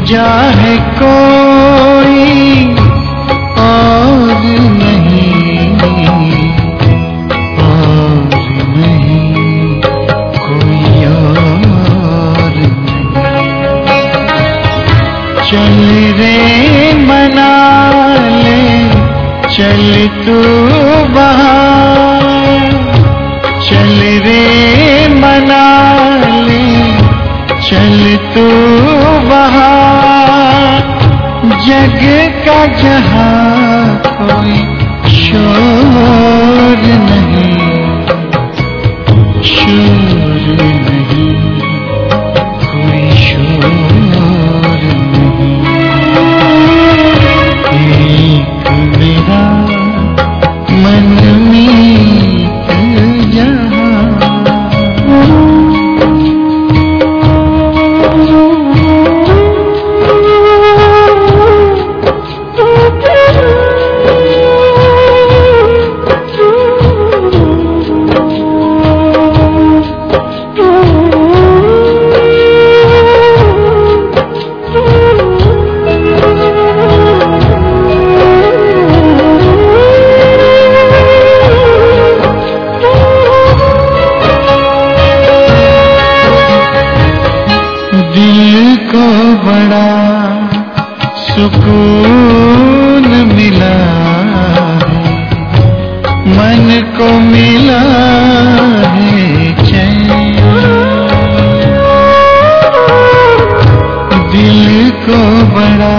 दूजा है कोई और नहीं, और नहीं कोई और नहीं। चल रे मना ले चल तू बाहर, चल रे मना ले चल तू बाहर। जग का जहां कोई शोर नहीं, शोर नहीं कोई शोर नहीं। एक मेरा मन मीत जहां, दिल को बड़ा सुकून मिला है, मन को मिला है चैन। दिल को बड़ा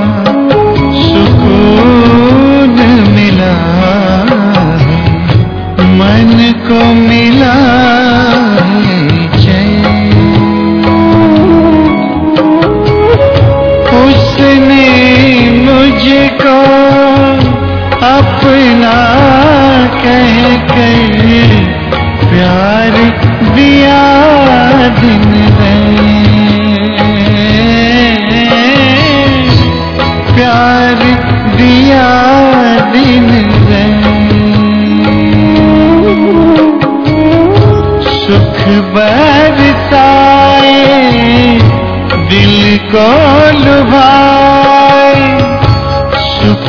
सुकून मिला है, मन को मिला है चैन। उसने मुझको अपना कह कर प्यार दिया दिन रात, प्यार दिया दिन रात। सुख बरसाए दिल को लुभाए, सुख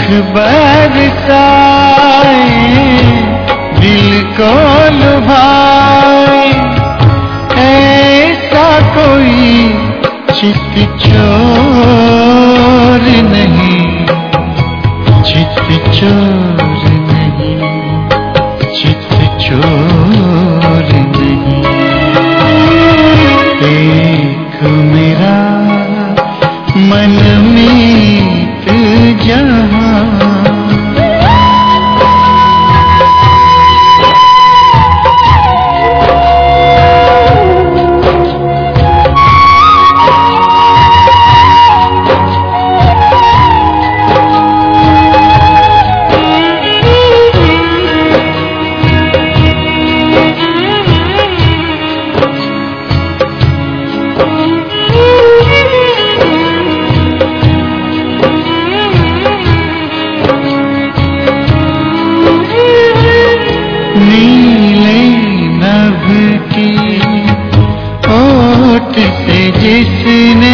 बरसाए दिल को लुभाए। ऐसा कोई चित चोर नहीं, चित चोर नहीं, चित चोर नहीं। एक मेरा मन मीत जहां, नीले नभ की ओट से जिसने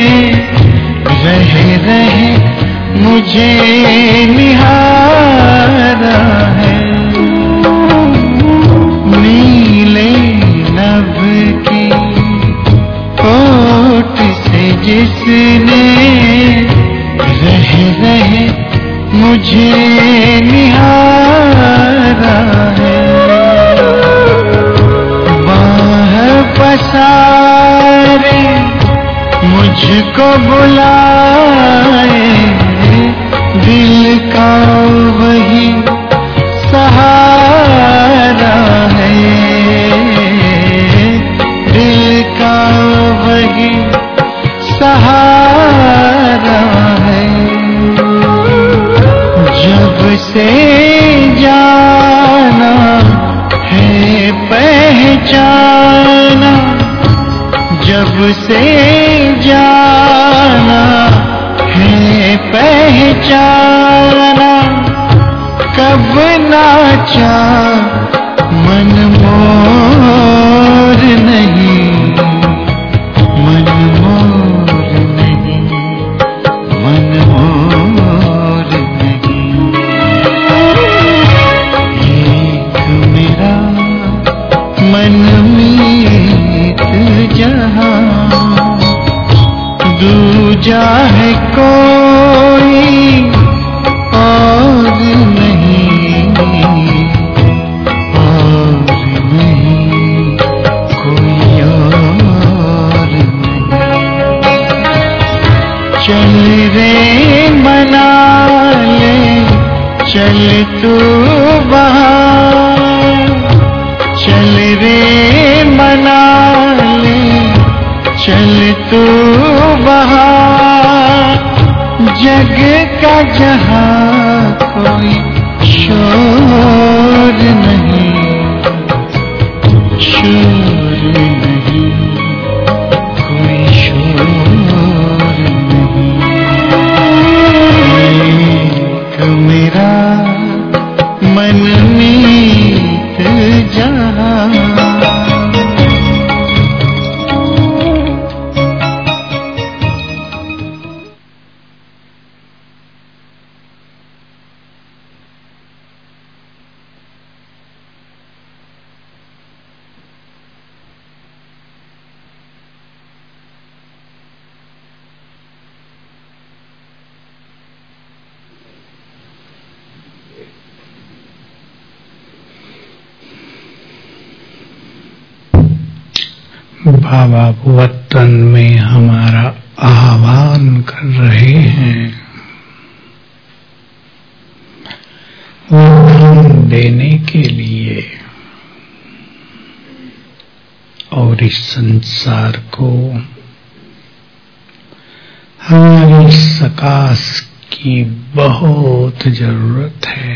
रह रहे मुझे निहारा है। नीले नभ की ओट से जिसने रह रहे मुझे निहारा है। बाह पसारे मुझको बुलाए, दिल का वही सहारा है, दिल का वही सहारा है। जब से जाना है पहचाना, जब से जाना है पहचाना। कब नाचा मन मोर नहीं, मन मोर नहीं। चल तू वहाँ, चल रे मनाली, चल तू वहाँ, जग का जहाँ कोई शोर नहीं, शोर नहीं, कोई शोर नहीं। तो मेरा मन मीत जहाँ, बाबा वतन में हमारा आह्वान कर रहे हैं, वरदान देने के लिए और इस संसार को हमारी सकाश की बहुत जरूरत है।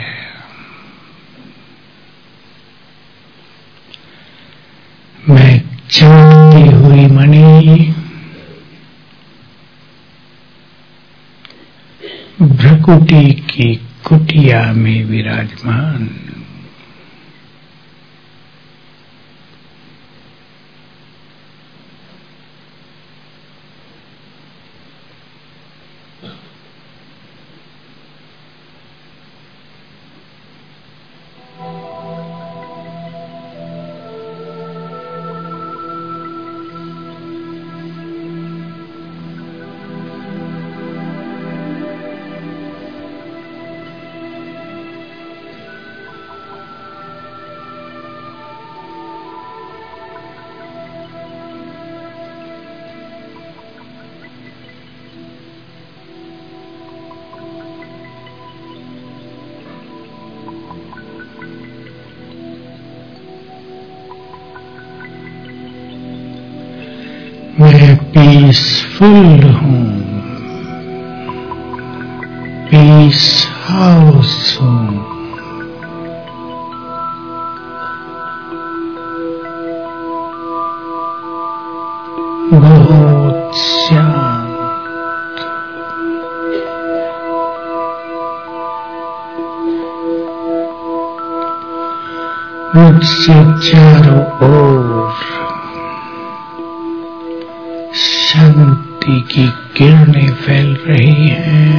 मैं चमकती हुई मणि भ्रकुटी की कुटिया में विराजमान, मैं पीसफुल हूँ, पीस हाउस हूँ। बहुत शांत, मुझसे चारों ओर शांति की किरणें फैल रही हैं।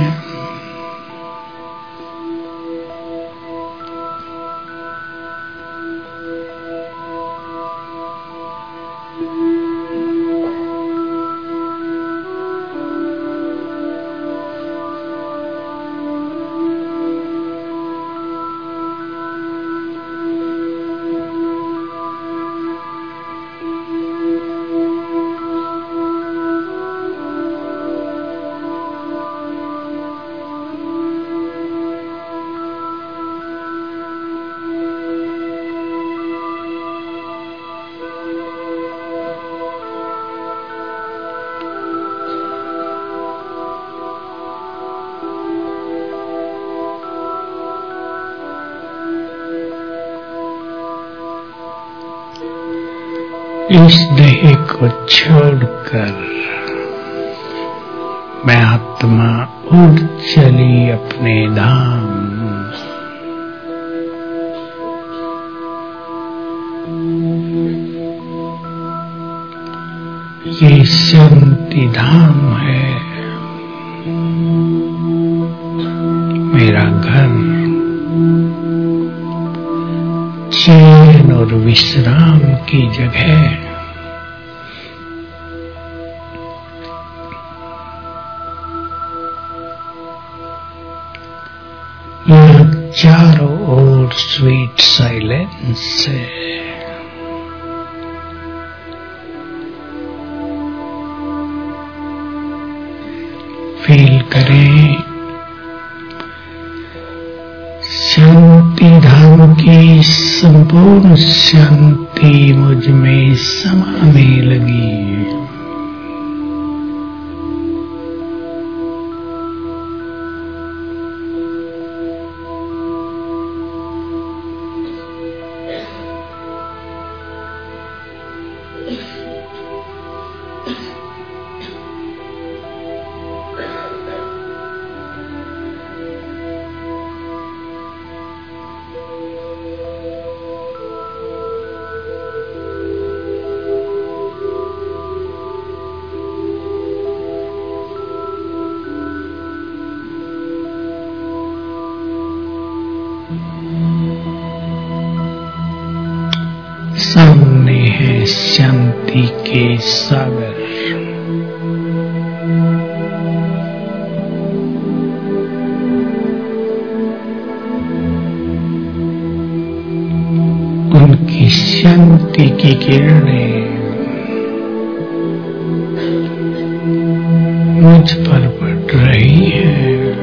इस देह को छोड़कर मैं आत्मा उड़ चली अपने धाम। ये शांति धाम है, मेरा घर, चैन और विश्राम की जगह। यहाँ चारों ओर स्वीट साइलेंस है। फील करें शांति धाम की संपूर्ण शांति मुझ में समाने लगी। सामने है शांति के सागर। उनकी शांति की किरणें मुझ पर पड़ रही है।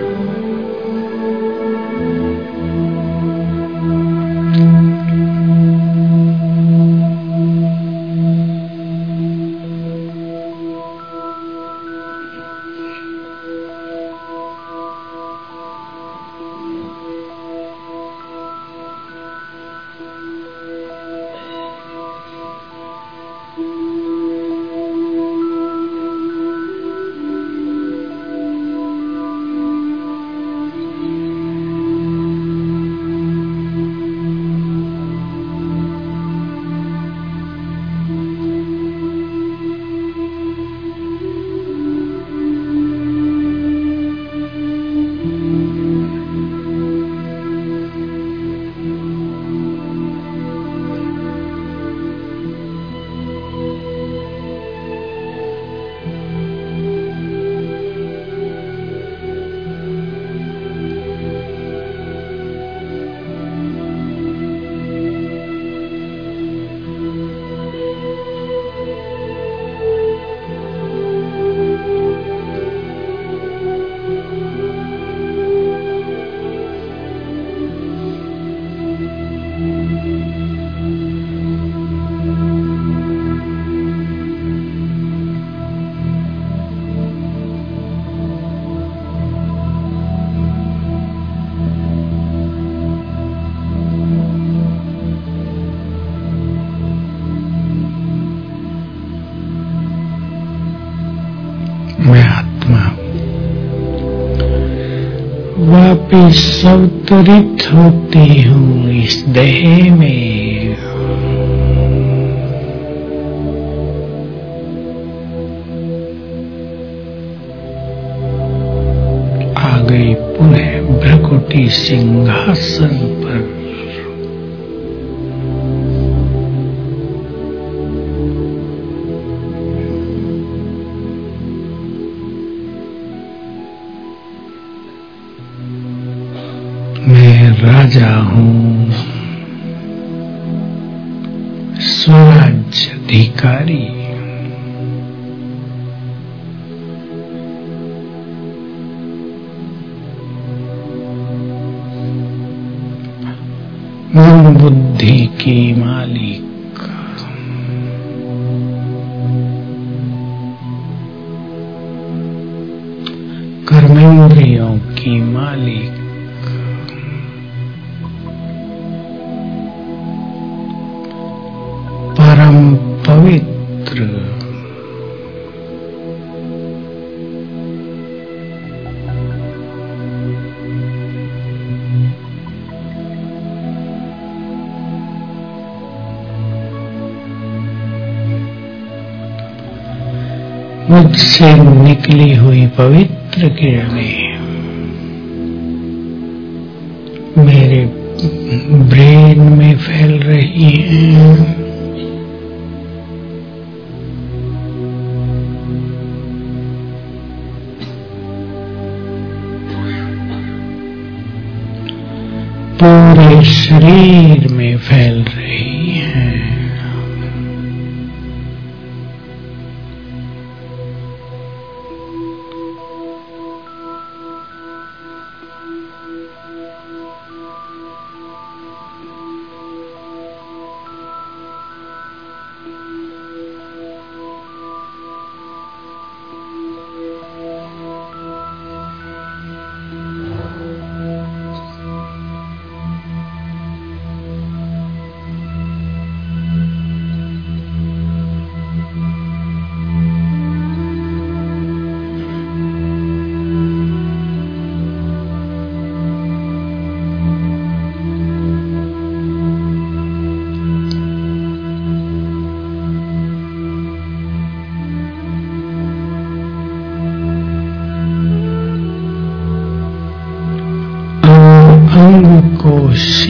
मैं आत्मा वापिस अवतरित होती हूँ इस देह में। आ गई पुनः भ्रकुटी सिंहासन पर। मैं राजा हूँ, स्वराज अधिकारी। मन बुद्धि की मालिक। कर्मेंद्रियों की मालिक। परम पवित्र। मुझसे निकली हुई पवित्र किरणें मेरे ब्रेन में फैल रही हैं। पूरे शरीर में फैल रही है।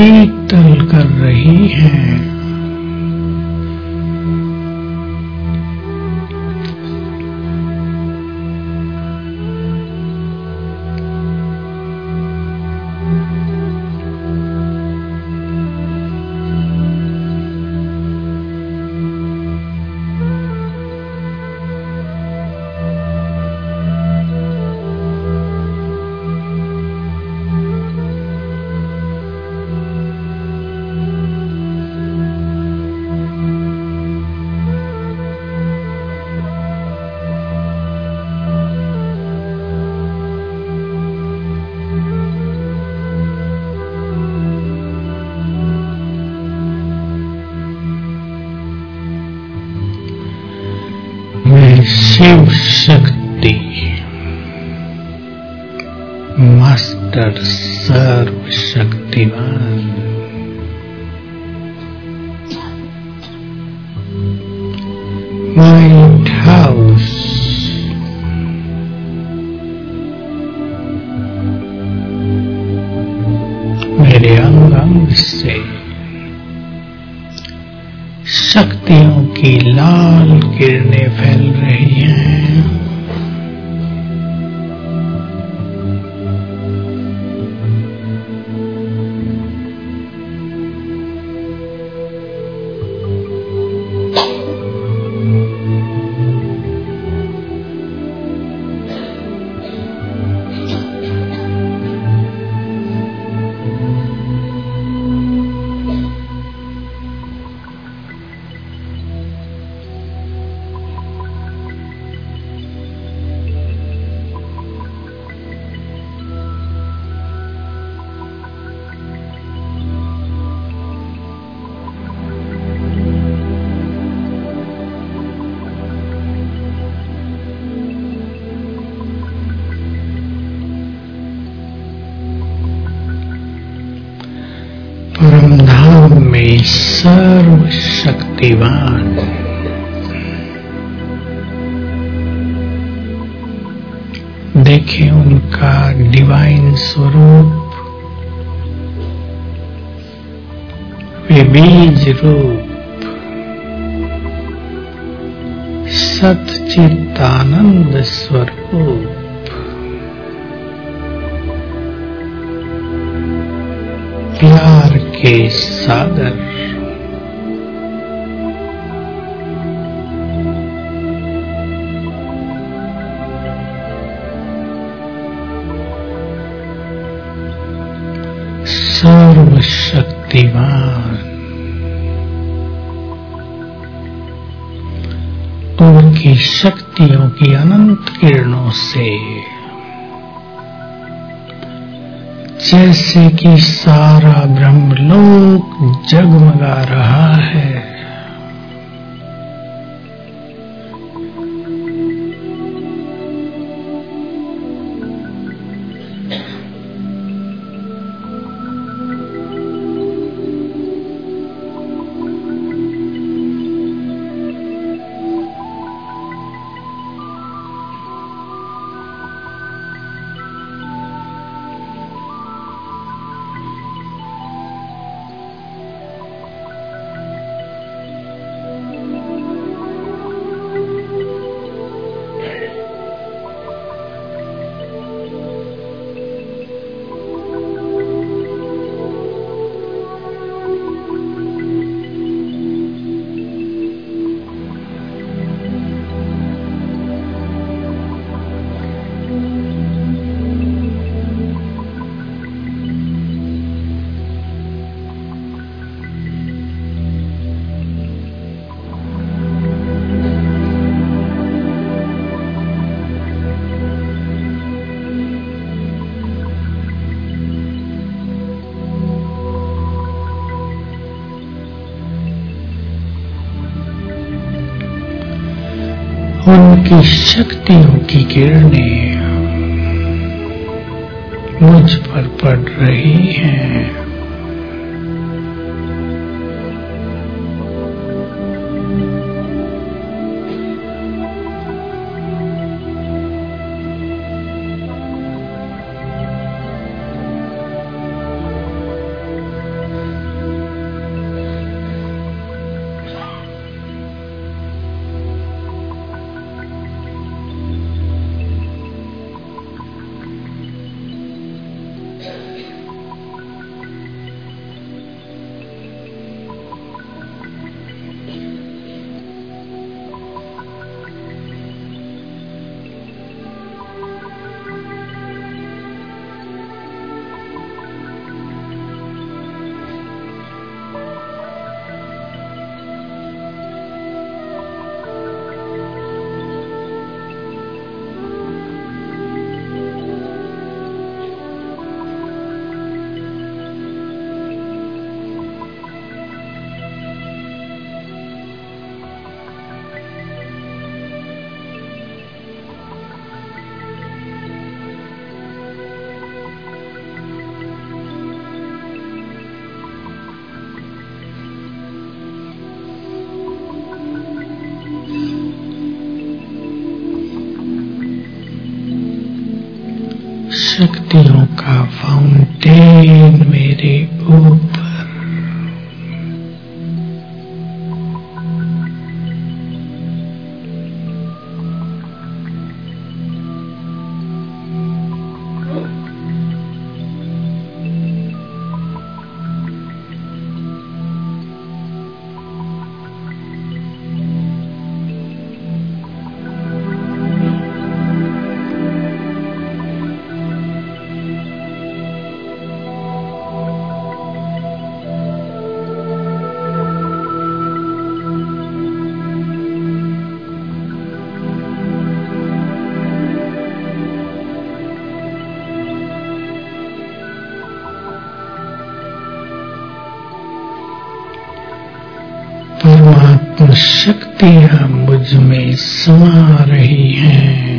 शीतल कर रही हैं। शिव शक्ति मास्टर सर्वशक्तिमान माइंड हाउस मेरे अंग अंग से शक्तियों की लाल किरणें फैल रही हैं। परमधाम में सर्वशक्तिवान देखें उनका डिवाइन स्वरूप, वे बीज रूप सच्चिदानंद स्वरूप प्यार के सागर सर्वशक्तिमान उनकी शक्तियों की अनंत किरणों से जैसे कि सारा ब्रह्मलोक जगमगा रहा है। उनकी शक्तियों की किरणें मुझ पर पड़ रही हैं। शक्तियों का फाउंटेन मेरे ऊपर। परमात्मा शक्तियां मुझ में समा रही हैं।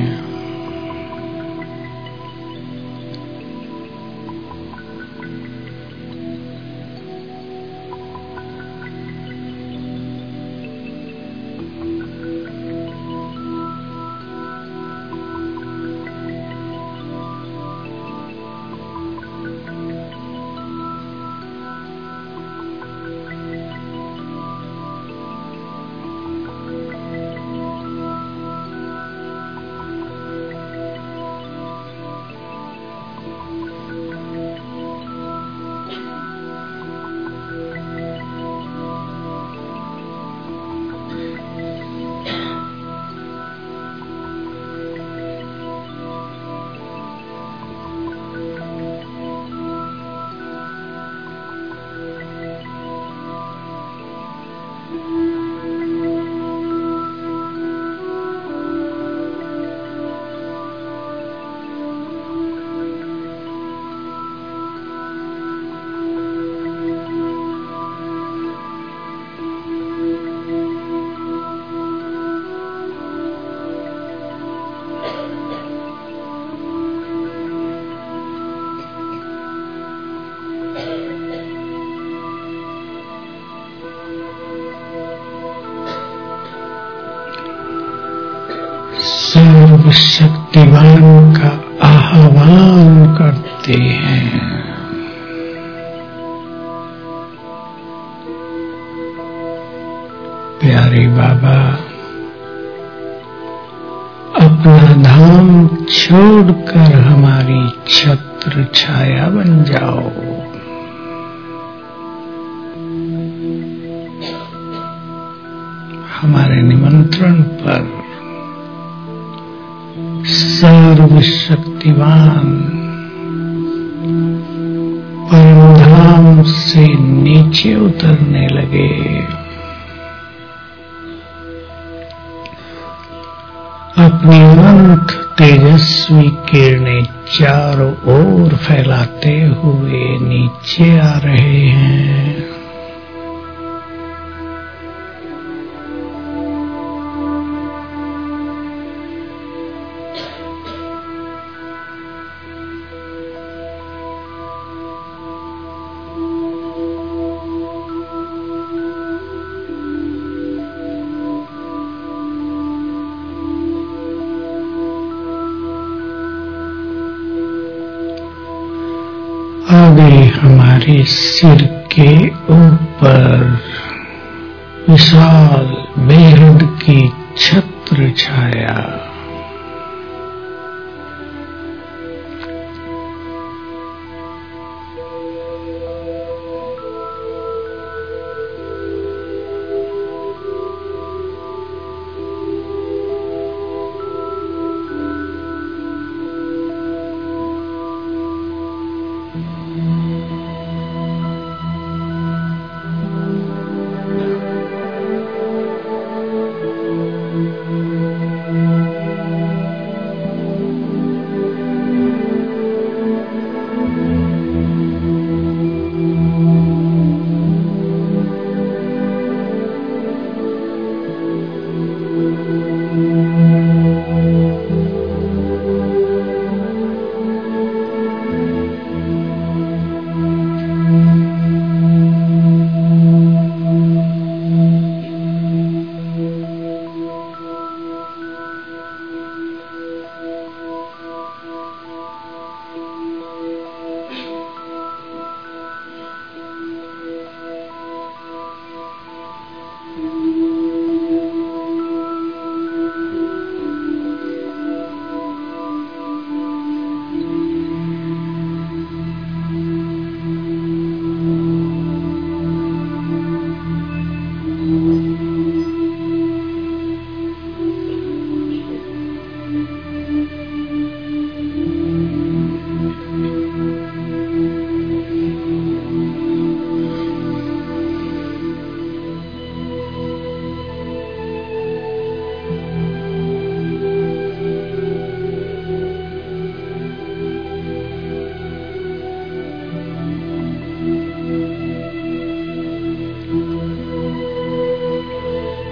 सर्वशक्तिवान का आह्वान करते हैं। प्यारे बाबा, अपना धाम छोड़कर हमारी छत्र छाया बन जाओ। हमारे निमंत्रण पर सर्वशक्तिवान परमधाम से नीचे उतरने लगे। अपनी अनंत तेजस्वी किरणें चारों ओर फैलाते हुए नीचे आ रहे हैं। आगे हमारे सिर के ऊपर विशाल बेहद की छत्र छाया।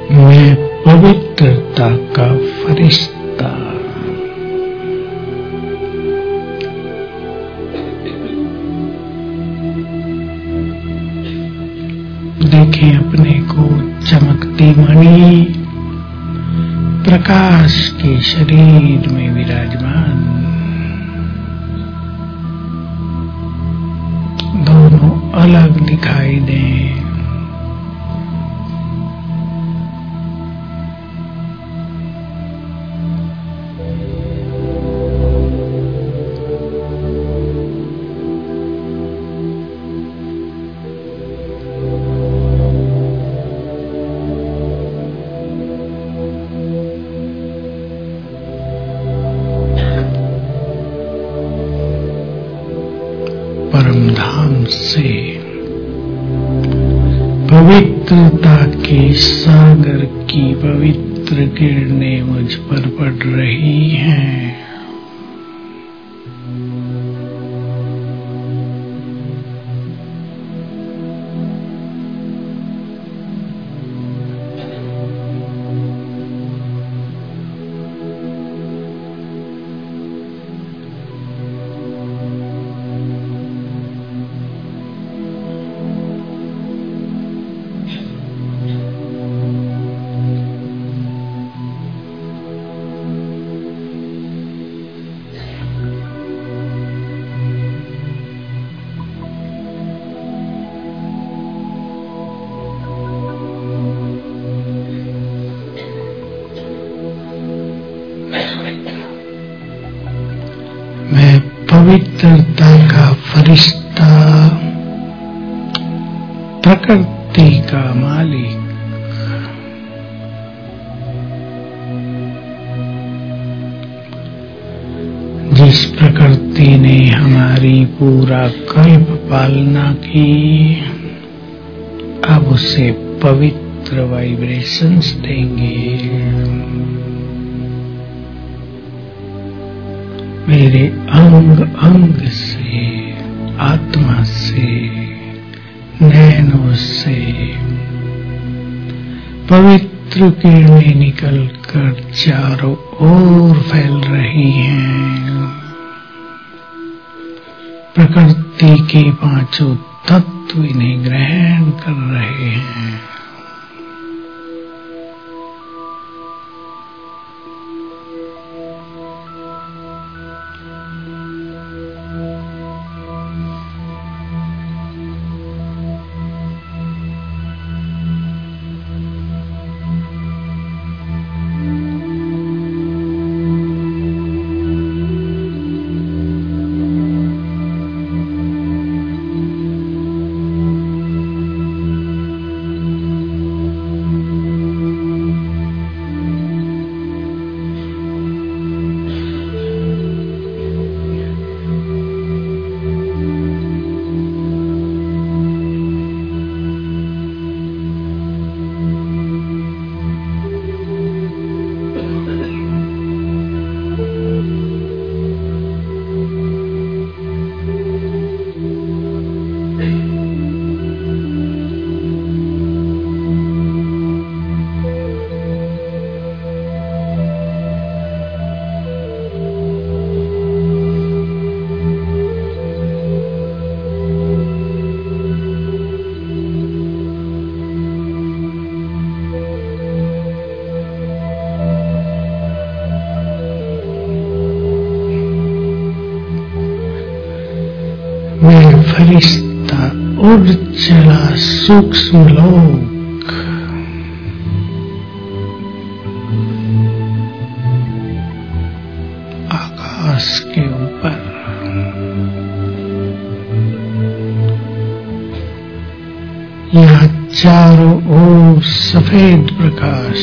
मैं पवित्रता का फरिश्ता। देखें अपने को चमकती मणि प्रकाश के शरीर में विराजमान। दोनों अलग दिखाई दें। परमधाम से पवित्रता के सागर की पवित्र किरणें मुझ पर पड़ रही हैं। पवित्रता का फरिश्ता, प्रकृति का मालिक, जिस प्रकृति ने हमारी पूरा कल्प पालना की, अब उसे पवित्र वाइब्रेशंस देंगे। मेरे अंग अंग से, आत्मा से, नैनों से पवित्र किरणें निकलकर चारों ओर फैल रही हैं। प्रकृति के पांचों तत्व इन्हें ग्रहण कर रहे हैं। मैं फरिश्ता उड़ चला सूक्ष्म लोक, आकाश के ऊपर। यहाँ चारों ओर सफेद प्रकाश,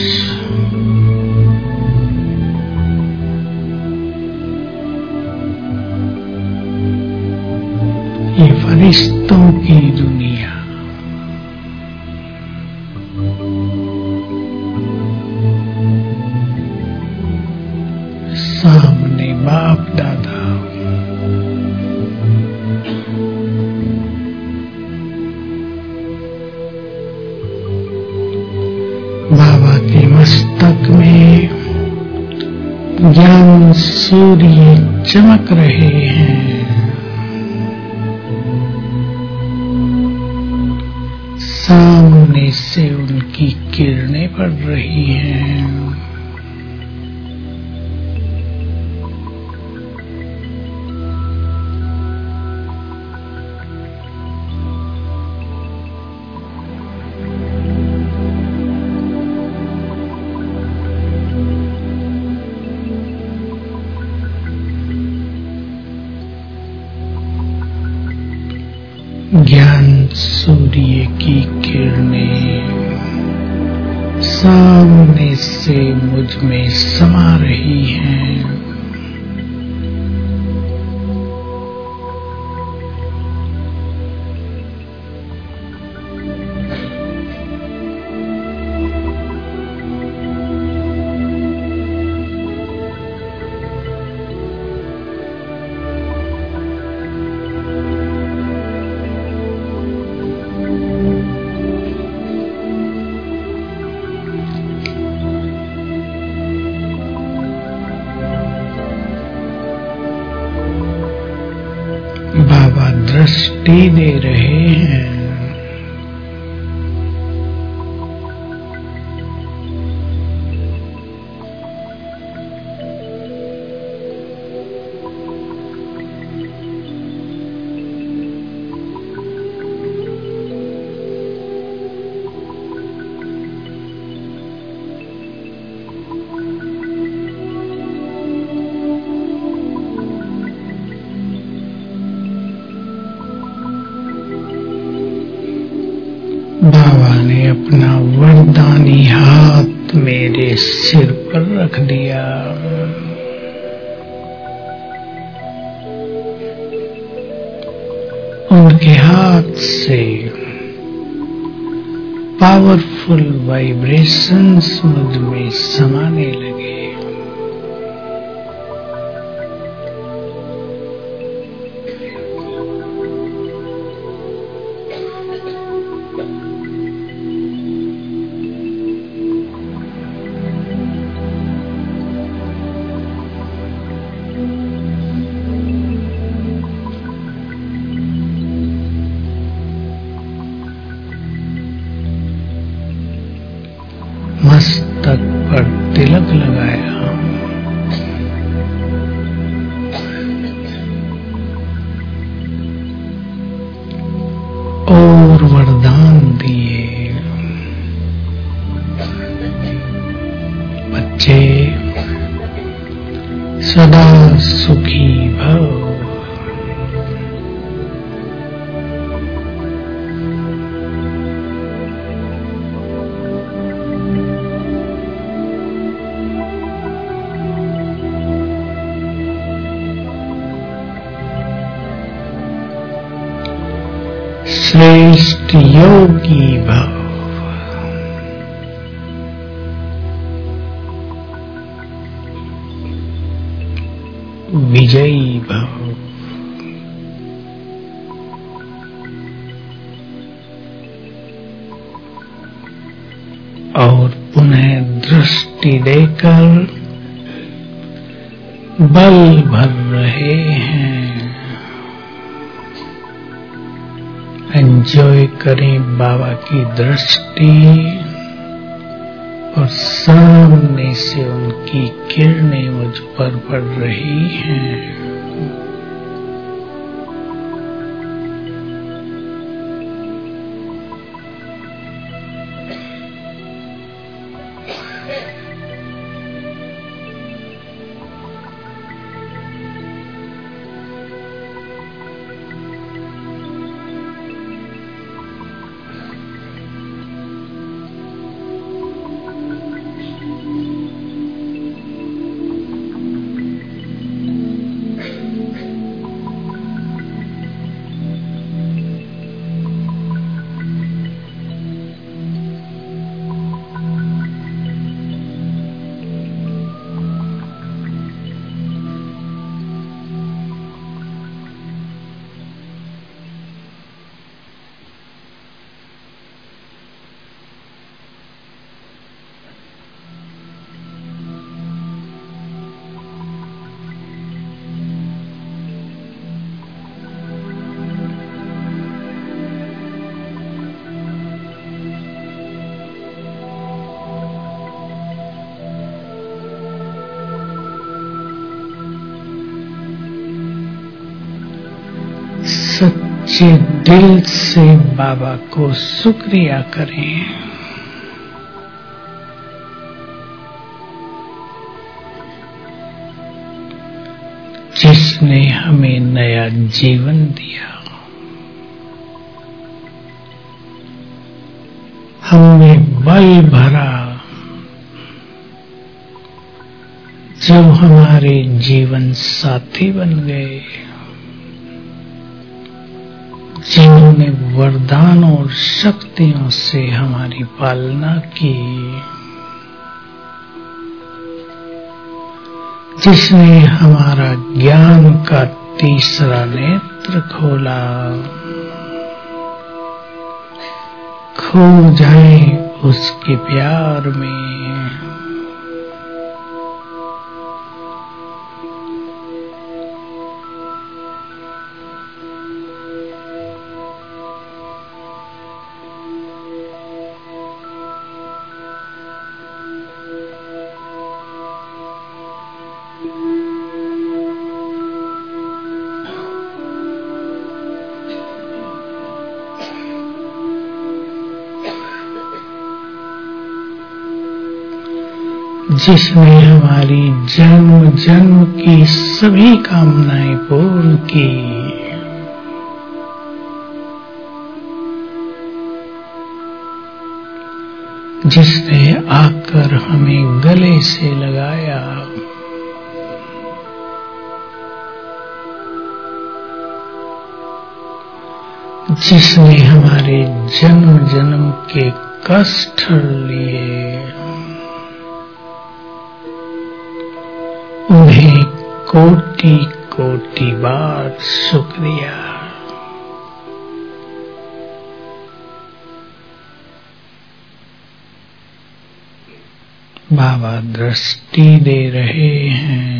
ये फरिश्तों की दुनिया। सामने बाप दादा, बाबा ज्ञान सूर्य चमक रहे हैं, सामने से उनकी किरणें पड़ रही हैं। ज्ञान सूर्य की किरणें सामने से मुझ में समा रही हैं। बाबा दृष्टि दे रहे हैं। बाबा ने अपना वरदानी हाथ मेरे सिर पर रख दिया। उनके हाथ से पावरफुल वाइब्रेशंस मुझ में समाने लगे। मस्तक पर तिलक लगाया, और वरदान दिए। बच्चे सदा सुखी भव। श्रेष्ठ योगी भव। विजयी भव। और पुनः दृष्टि देकर बल भर रहे हैं। एंजॉय करें बाबा की दृष्टि, और सामने से उनकी किरणें मुझ पर पड़ रही हैं। सच्चे दिल से बाबा को शुक्रिया करें। जिसने हमें नया जीवन दिया, हमें बल भरा, जो हमारे जीवन साथी बन गए, जिन्होंने वरदान और शक्तियों से हमारी पालना की, जिसने हमारा ज्ञान का तीसरा नेत्र खोला। खो जाए उसके प्यार में। जिसने हमारी जन्म जन्म की सभी कामनाएं पूर्ण की, जिसने आकर हमें गले से लगाया, जिसने हमारे जन्म जन्म के कष्ट लिए, उन्हें कोटि कोटि बार शुक्रिया। बाबा दृष्टि दे रहे हैं।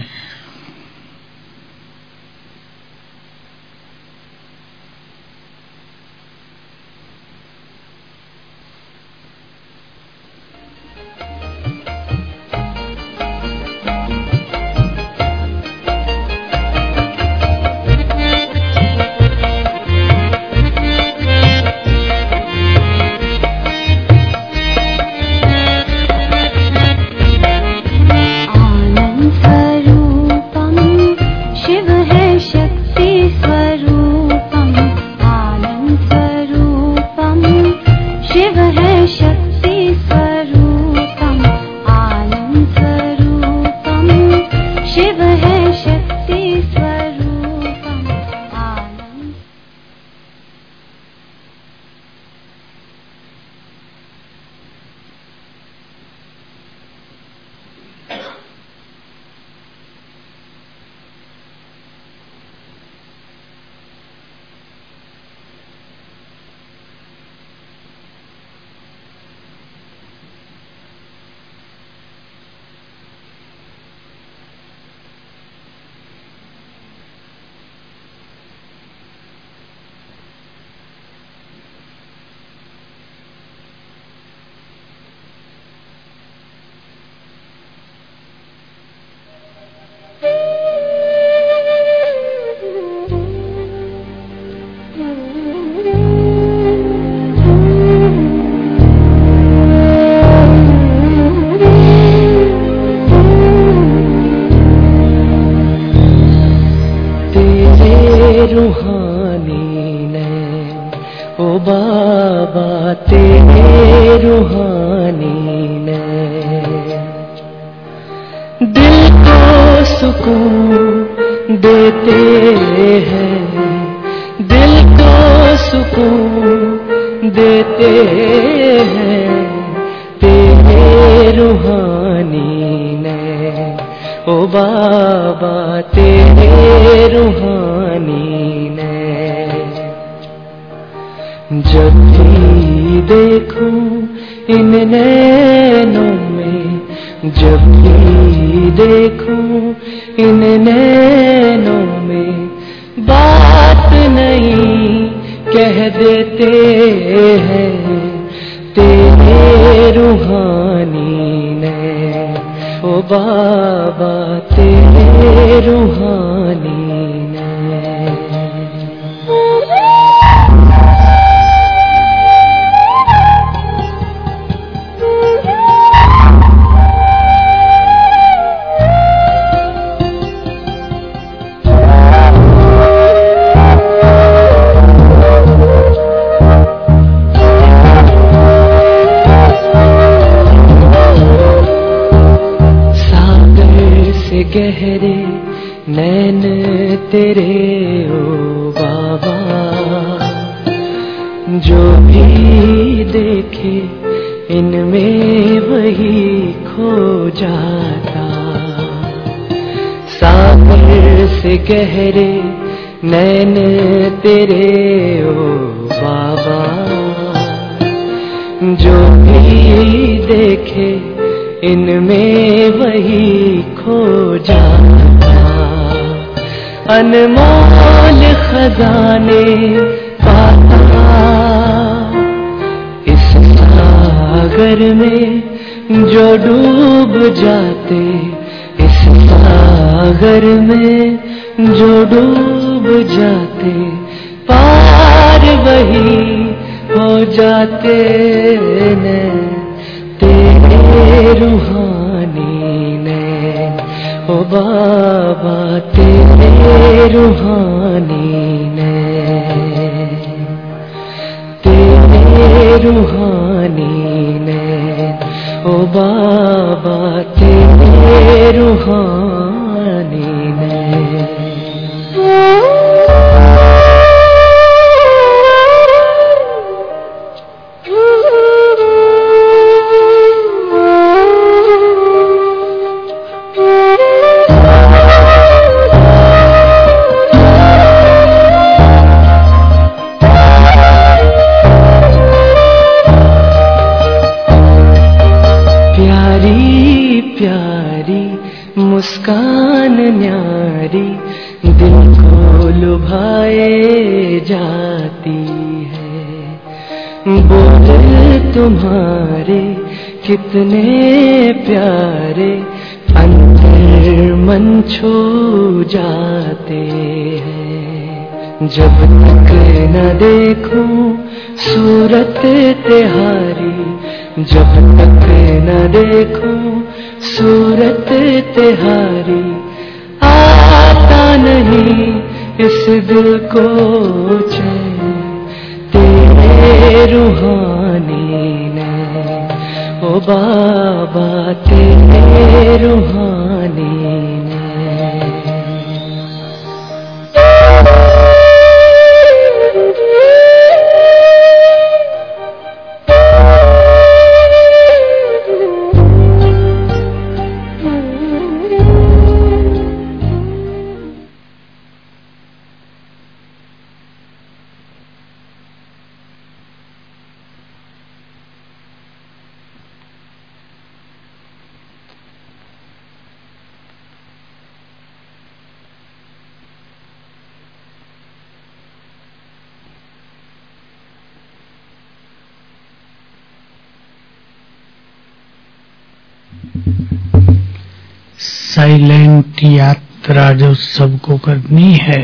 गहरे नैन तेरे ओ बाबा, जो भी देखे इनमें वही खो जाता। सागर से गहरे नैन तेरे ओ बाबा, जो भी देखे इनमें वही खो जाता। अनमोल खजाने पाता इस सागर में जो डूब जाते, इस सागर में जो डूब जाते, पार वही हो जाते ने तेरे रूहानी नैन ओ बाबा, तेरे रूहानी नैन, तेरे रूहानी नैन ओ बाबा, तेरे रूहानी नैन। प्यारी मुस्कान न्यारी दिल को लुभाए जाती है। बोल तुम्हारे कितने प्यारे अंतर मन छू जाते हैं। जब तक न देखूं सूरत तिहारी, जब तक न देखूं सूरत तिहारी, आता नहीं इस दिल को चैन तेरे रूहानी नैन ओ बाबा, तेरे रूहानी नैन। साइलेंट यात्रा जो सबको करनी है,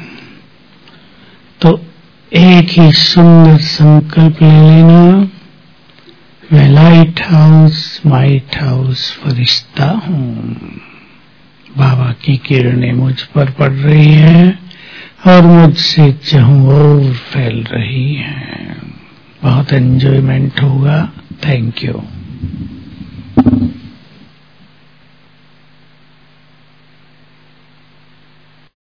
तो एक ही सुंदर संकल्प ले लेना, मैं लाइट हाउस फरिश्ता हूँ। बाबा की किरणें मुझ पर पड़ रही हैं और मुझसे चाहूं और फैल रही हैं। बहुत एंजॉयमेंट होगा। Thank you.